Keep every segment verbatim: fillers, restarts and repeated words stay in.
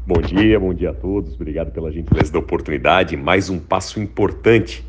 Bom dia, bom dia a todos. Obrigado pela gentileza da oportunidade. Mais um passo importante.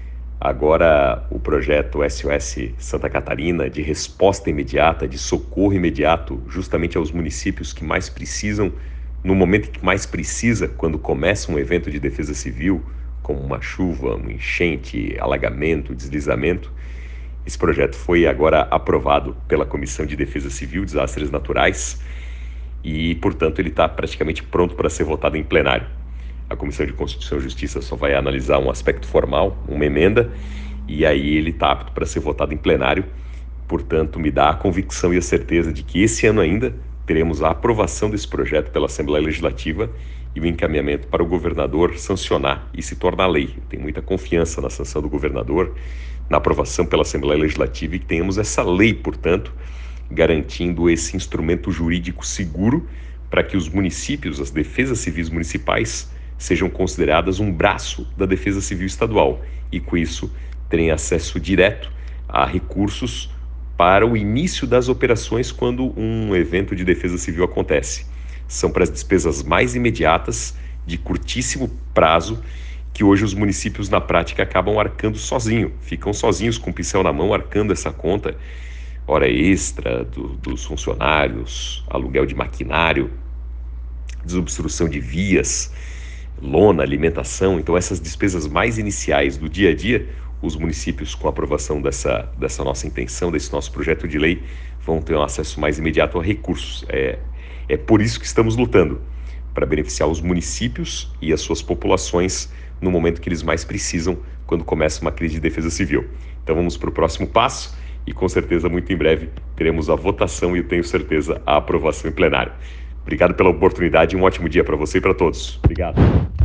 Agora o projeto S O S Santa Catarina de resposta imediata, de socorro imediato, justamente aos municípios que mais precisam, no momento que mais precisa, quando começa um evento de defesa civil, como uma chuva, uma enchente, alagamento, deslizamento. Esse projeto foi agora aprovado pela Comissão de Defesa Civil e Desastres Naturais e, portanto, ele está praticamente pronto para ser votado em plenário. A Comissão de Constituição e Justiça só vai analisar um aspecto formal, uma emenda, e aí ele está apto para ser votado em plenário. Portanto, me dá a convicção e a certeza de que esse ano ainda teremos a aprovação desse projeto pela Assembleia Legislativa e o encaminhamento para o governador sancionar e se tornar lei. Eu tenho muita confiança na sanção do governador, na aprovação pela Assembleia Legislativa e que tenhamos essa lei, portanto, garantindo esse instrumento jurídico seguro para que os municípios, as defesas civis municipais, sejam consideradas um braço da defesa civil estadual e, com isso, terem acesso direto a recursos para o início das operações quando um evento de defesa civil acontece. São para as despesas mais imediatas, de curtíssimo prazo, que hoje os municípios na prática acabam arcando sozinho, ficam sozinhos com o pincel na mão arcando essa conta, hora extra do, dos funcionários, aluguel de maquinário, desobstrução de vias, lona, alimentação. Então essas despesas mais iniciais do dia a dia, os municípios, com a aprovação dessa, dessa nossa intenção, desse nosso projeto de lei, vão ter um acesso mais imediato a recursos. É, é por isso que estamos lutando, para beneficiar os municípios e as suas populações no momento que eles mais precisam, quando começa uma crise de defesa civil. Então vamos para o próximo passo e com certeza muito em breve teremos a votação e eu tenho certeza a aprovação em plenário. Obrigado pela oportunidade e um ótimo dia para você e para todos. Obrigado.